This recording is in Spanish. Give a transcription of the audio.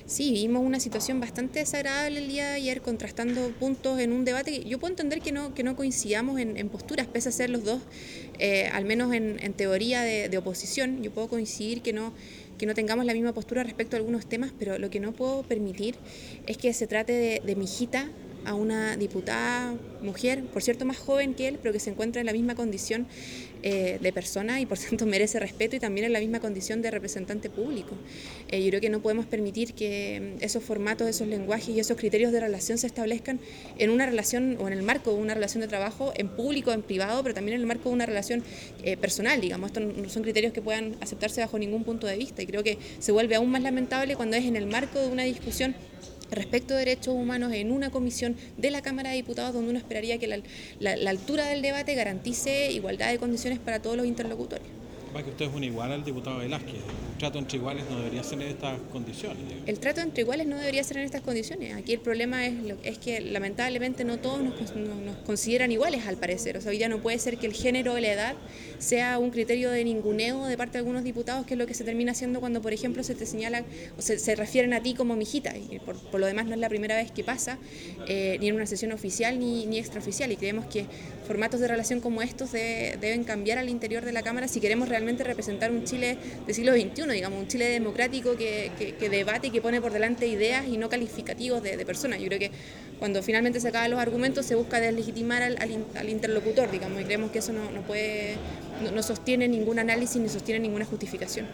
Sí, vimos una situación bastante desagradable el día de ayer, contrastando puntos en un debate. Yo puedo entender que no coincidamos en posturas, pese a ser los dos, al menos en teoría de oposición. Yo puedo coincidir que no tengamos la misma postura respecto a algunos temas, pero lo que no puedo permitir es que se trate de mi hijita a una diputada mujer, por cierto más joven que él, pero que se encuentra en la misma condición de persona y por tanto merece respeto y también en la misma condición de representante público. Yo creo que no podemos permitir que esos formatos, esos lenguajes y esos criterios de relación se establezcan en una relación o en el marco de una relación de trabajo, en público, en privado, pero también en el marco de una relación personal, digamos. Estos no son criterios que puedan aceptarse bajo ningún punto de vista y creo que se vuelve aún más lamentable cuando es en el marco de una discusión respecto de derechos humanos en una comisión de la Cámara de Diputados donde uno esperaría que la altura del debate garantice igualdad de condiciones para todos los interlocutores. Va que usted es un igual al diputado Velázquez. Un trato entre iguales no debería ser en estas condiciones, digamos. El trato entre iguales no debería ser en estas condiciones. Aquí el problema es que lamentablemente no todos nos consideran iguales al parecer. O sea, hoy ya no puede ser que el género o la edad sea un criterio de ninguneo de parte de algunos diputados, que es lo que se termina haciendo cuando, por ejemplo, se te señala o se refieren a ti como mijita. Y por lo demás no es la primera vez que pasa, ni en una sesión oficial ni extraoficial. Y creemos que formatos de relación como estos deben cambiar al interior de la Cámara si queremos realmente representar un Chile del siglo XXI, digamos, un Chile democrático que debate y que pone por delante ideas y no calificativos de personas. Yo creo que cuando finalmente se acaban los argumentos se busca deslegitimar al interlocutor, digamos, y creemos que eso no sostiene ningún análisis ni sostiene ninguna justificación.